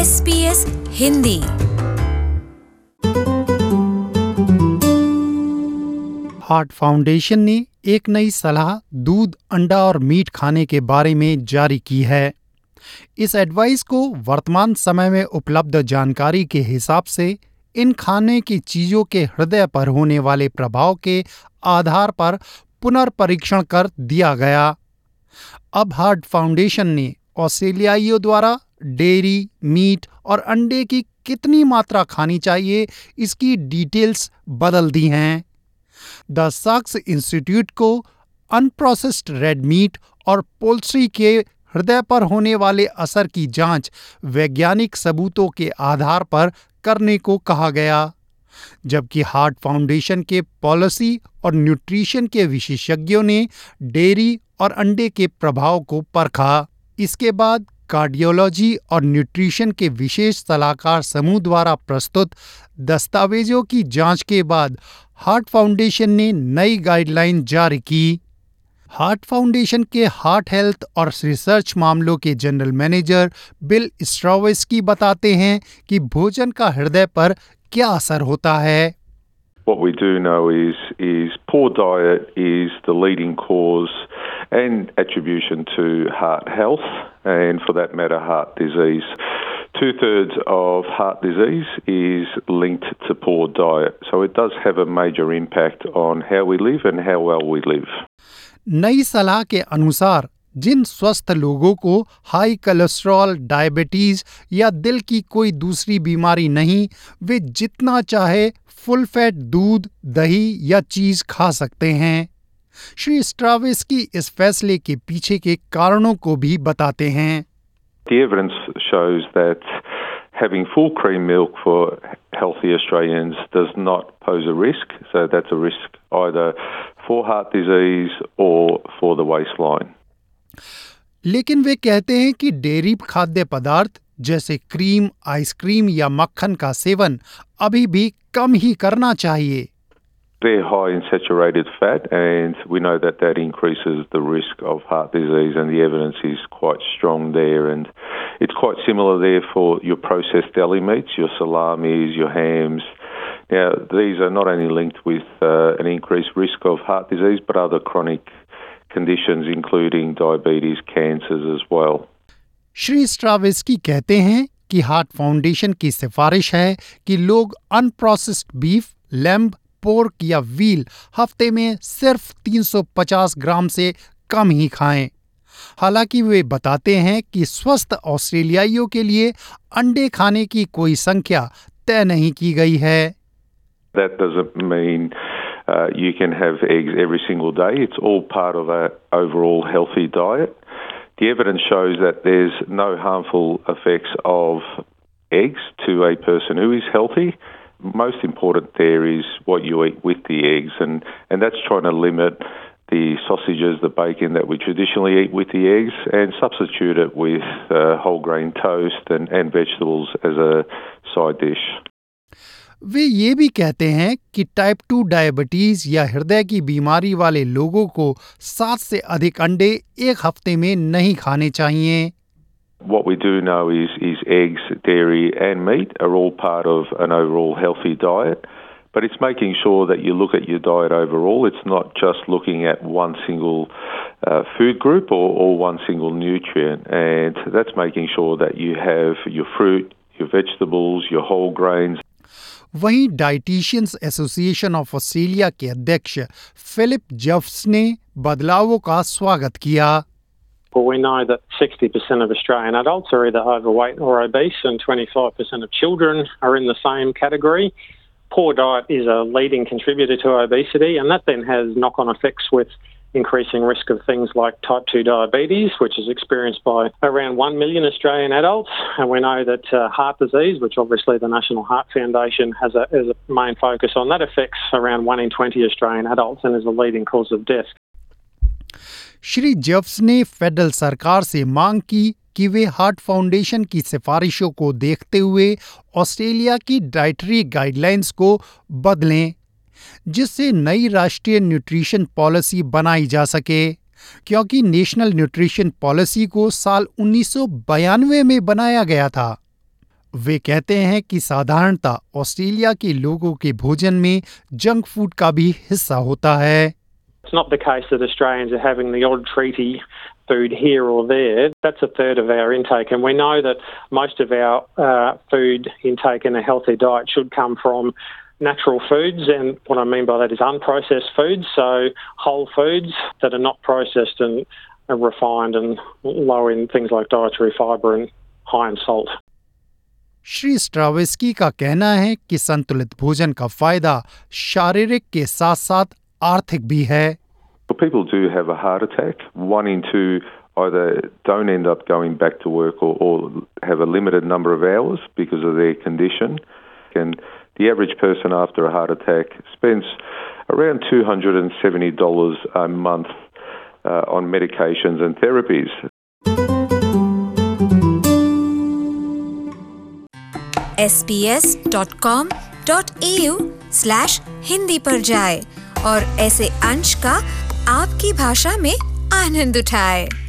SBS Hindi. Heart foundation ने एक नई सलाह दूध, अंडा और मीट खाने के बारे में जारी की है। इस एडवाइस को वर्तमान समय में उपलब्ध जानकारी के हिसाब से इन खाने की चीजों के हृदय पर होने वाले प्रभाव के आधार पर पुनर्परीक्षण कर दिया गया। अब हार्ट फाउंडेशन ने ऑस्ट्रेलियाइयों द्वारा डेयरी, मीट और अंडे की कितनी मात्रा खानी चाहिए, इसकी डिटेल्स बदल दी हैं। द सक्स इंस्टीट्यूट को अनप्रोसेस्ड रेड मीट और पोल्ट्री के हृदय पर होने वाले असर की जांच वैज्ञानिक सबूतों के आधार पर करने को कहा गया, जबकि हार्ट फाउंडेशन के पॉलिसी और न्यूट्रिशन के विशेषज्ञों ने डेयरी और अंडे के प्रभाव को परखा। इसके बाद कार्डियोलॉजी और न्यूट्रिशन के विशेष सलाहकार समूह द्वारा प्रस्तुत दस्तावेजों की जांच के बाद हार्ट फाउंडेशन ने नई गाइडलाइन जारी की। हार्ट फाउंडेशन के हार्ट हेल्थ और रिसर्च मामलों के जनरल मैनेजर बिल स्ट्रावेस्की बताते हैं कि भोजन का हृदय पर क्या असर होता है। What we do know is poor diet is the leading cause and attribution to heart health, and for that matter, heart disease. 2/3 of heart disease is linked to poor diet, so it does have a major impact on how we live and how well we live. नई सलाह के अनुसार जिन स्वस्थ लोगों को high cholesterol, diabetes या दिल की कोई दूसरी बीमारी नहीं, वे जितना चाहे फुल फैट दूध, दही या चीज खा सकते हैं। श्री स्ट्रावेस्की इस फैसले के पीछे के कारणों को भी बताते हैं। The evidence shows that having full cream milk for healthy Australians does not pose a risk, so that's a risk either for heart disease or for the waistline. लेकिन वे कहते हैं कि डेयरी खाद्य पदार्थ जैसे क्रीम, आइसक्रीम या मक्खन का सेवन अभी भी कम ही करना चाहिए। They're high in saturated fat, and we know that that increases the risk of heart disease, and the evidence is quite strong there. And it's quite similar there for your processed deli meats, your salamis, your hams. Now, these are not only linked with an increased risk of heart disease, but other chronic conditions, including diabetes, cancers as well. Shri स्ट्रावेस्की कहते हैं कि heart foundation की सिफारिश है कि लोग unprocessed beef, lamb, pork या veal हफ्ते में सिर्फ 350 ग्राम से कम ही खाएं। हालांकि वे बताते हैं कि स्वस्थ ऑस्ट्रेलियाइयों के लिए अंडे खाने की कोई संख्या तय नहीं की गई है। That doesn't mean you can have eggs every single day. It's all part of an overall healthy diet. The evidence shows that there's no harmful effects of eggs to a person who is healthy. Most important there is what you eat with the eggs, and that's trying to limit the sausages, the bacon that we traditionally eat with the eggs, and substitute it with whole grain toast and vegetables as a side dish. वे ये भी कहते हैं कि type 2 diabetes या हृदय की बीमारी वाले लोगों को 7 से अधिक अंडे एक हफ्ते में नहीं खाने चाहिए। What we do know is eggs, dairy and meat are all part of an overall healthy diet, but it's making sure that you look at your diet overall. It's not just looking at one single food group or one single nutrient, and that's making sure that you have your fruit, your vegetables, your whole grains. वहीं dietitians association of Australia के अध्यक्ष Philip जेफ्स ने बदलावों का स्वागत किया। Well, we know that 60% of Australian adults are either overweight or obese, and 25% of children are in the same category. Poor diet is a leading contributor to obesity, and that then has knock-on effects with increasing risk of things like type 2 diabetes, which is experienced by around 1 million Australian adults. And we know that heart disease, which obviously the National Heart Foundation has a main focus on, that affects around 1 in 20 Australian adults and is a leading cause of death. Shri जेफ्स ने federal सरकार से मांग की कि वे heart foundation की सिफारिशों को देखते हुए ऑस्ट्रेलिया की डाइटरी गाइडलाइंस को बदलें, जिससे नई राष्ट्रीय न्यूट्रिशन पॉलिसी बनाई जा सके, क्योंकि नेशनल न्यूट्रिशन पॉलिसी को साल 1992 में बनाया गया था। वे कहते हैं कि साधारणतः ऑस्ट्रेलिया के लोगों के भोजन में जंक फूड का भी हिस्सा होता है। It's not the case that Australians are having the odd treaty food here or there. That's a third of our intake, and we know that most of our food intake in a healthy diet should come from natural foods, and what I mean by that is unprocessed foods, so whole foods that are not processed and are refined and low in things like dietary fibre and high in salt. Shri स्ट्राविस्की का कहना है कि संतुलित भोजन का फायदा शारीरिक के साथ-साथ आर्थिक भी है। People do have a heart attack. 1 in 2 either don't end up going back to work or have a limited number of hours because of their condition. And the average person after a heart attack spends around $270 a month on medications and therapies. sbs.com.au/hindi पर जाएं और ऐसे अंश का आपकी भाषा में आनंद उठाएं।